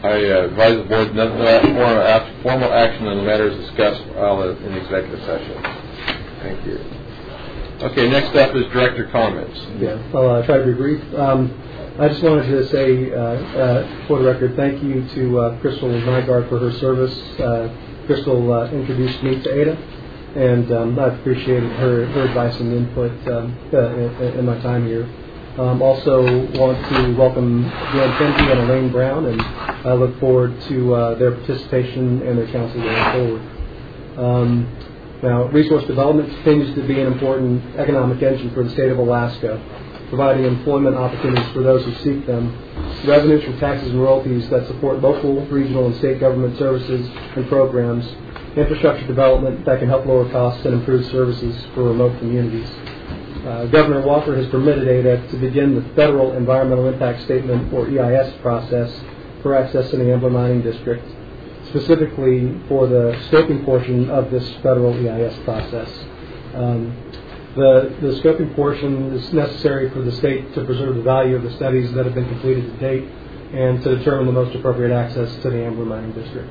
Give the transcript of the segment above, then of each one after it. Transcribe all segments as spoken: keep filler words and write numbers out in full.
I uh, advise the board not to formal action on the matters discussed while in executive session. Thank you. Okay, next up is director comments. Yeah, I'll uh, try to be brief. Um, I just wanted to say, uh, uh, for the record, thank you to uh, Crystal Nygaard for her service. Uh, Crystal uh, introduced me to Ada, and um, I've appreciated her, her advice and input um, uh, in, in my time here. Um, also want to welcome Dan Kennedy and Elaine Brown, and I look forward to uh, their participation and their counsel going forward. Um, now, resource development continues to be an important economic engine for the state of Alaska, providing employment opportunities for those who seek them, revenues from taxes and royalties that support local, regional, and state government services and programs, infrastructure development that can help lower costs and improve services for remote communities. Uh, Governor Walker has permitted A D A to begin the Federal Environmental Impact Statement, or E I S, process for access to the Ambler Mining District, specifically for the scoping portion of this federal E I S process. Um, the, the scoping portion is necessary for the state to preserve the value of the studies that have been completed to date and to determine the most appropriate access to the Ambler Mining District.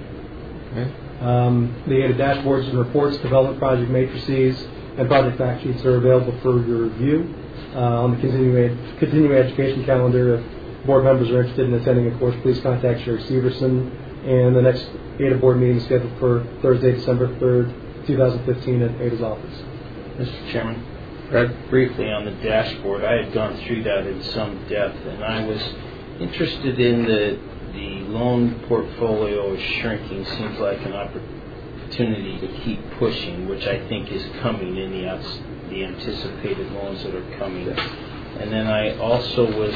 Okay. Um, the A D A dashboards and reports, development project matrices, and project fact sheets are available for your review uh, on the continuing, continuing education calendar. If board members are interested in attending a course, please contact Sherry Severson. And the next A D A board meeting is scheduled for Thursday, December third, twenty fifteen at A D A's office. Mister Chairman, Fred, briefly on the dashboard, I had gone through that in some depth, and I was interested in the the loan portfolio is shrinking. Seems like an opportunity to keep pushing, which I think is coming in the the anticipated loans that are coming. And then I also was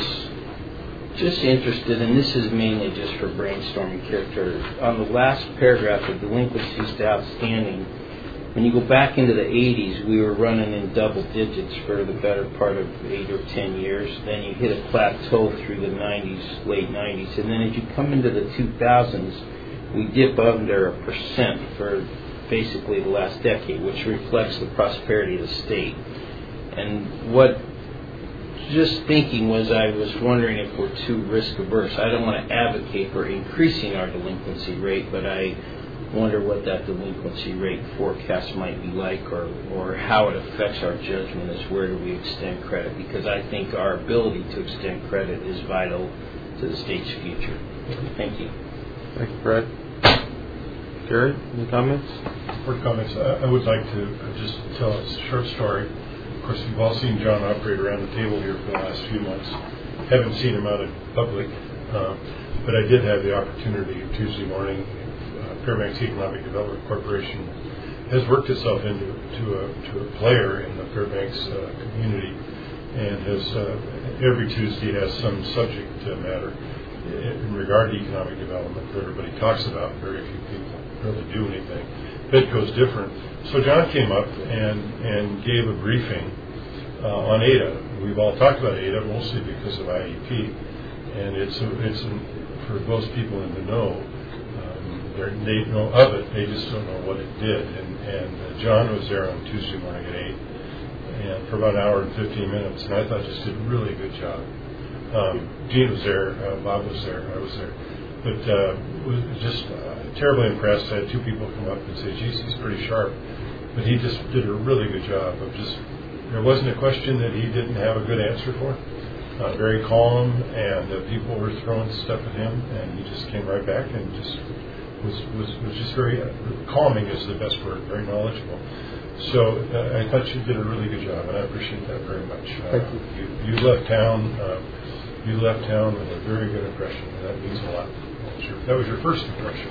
just interested, and this is mainly just for brainstorming character, on the last paragraph of delinquencies to outstanding. When you go back into the eighties, we were running in double digits for the better part of eight or ten years. Then you hit a plateau through the nineties, late nineties. And then as you come into the two thousands, we dip under a percent for basically the last decade, which reflects the prosperity of the state. And what just thinking was, I was wondering if we're too risk averse. I don't want to advocate for increasing our delinquency rate, but I wonder what that delinquency rate forecast might be like, or, or how it affects our judgment as where do we extend credit, because I think our ability to extend credit is vital to the state's future. Thank you. Thank you, Fred. Gary, any comments? Short comments. I, I would like to just tell a short story. Of course, you've all seen John operate around the table here for the last few months. Haven't seen him out in public, uh, but I did have the opportunity Tuesday morning. Fairbanks Economic Development Corporation has worked itself into to a, to a player in the Fairbanks uh, community, and has uh, every Tuesday has some subject uh, matter in regard to economic development that everybody talks about. Very few people really do anything. Bedco's different. So John came up and, and gave a briefing uh, on A D A. We've all talked about A D A mostly because of I E P, and it's a, it's a, for those people in the know. They know of it, they just don't know what it did. And, and uh, John was there on Tuesday morning at eight, and for about an hour and fifteen minutes, and I thought just did a really good job. Um, Gene was there, uh, Bob was there, I was there, but uh, was just uh, terribly impressed. I had two people come up and say, geez, he's pretty sharp, but he just did a really good job of just, there wasn't a question that he didn't have a good answer for. Uh, very calm, and uh, people were throwing stuff at him, and he just came right back and just Was, was, was just very uh, calming is the best word, very knowledgeable. So uh, I thought you did a really good job, and I appreciate that very much. Uh, Thank you. You, you left town. Uh, you left town with a very good impression, and that means a lot. That was your, that was your first impression,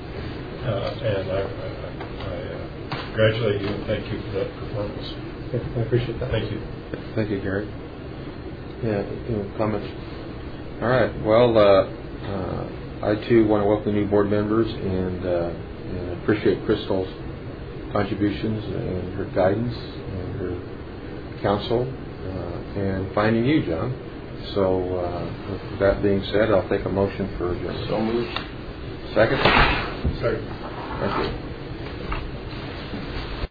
uh, and I, I, I uh, congratulate you and thank you for that performance. I appreciate that. Thank you. Thank you, Gary. Yeah, any comments? All right. Well. Uh, uh, I, too, want to welcome the new board members and, uh, and appreciate Crystal's contributions and her guidance and her counsel uh, and finding you, John. So, uh, with that being said, I'll take a motion for adjournment. So moved. Second? Sorry. Thank you.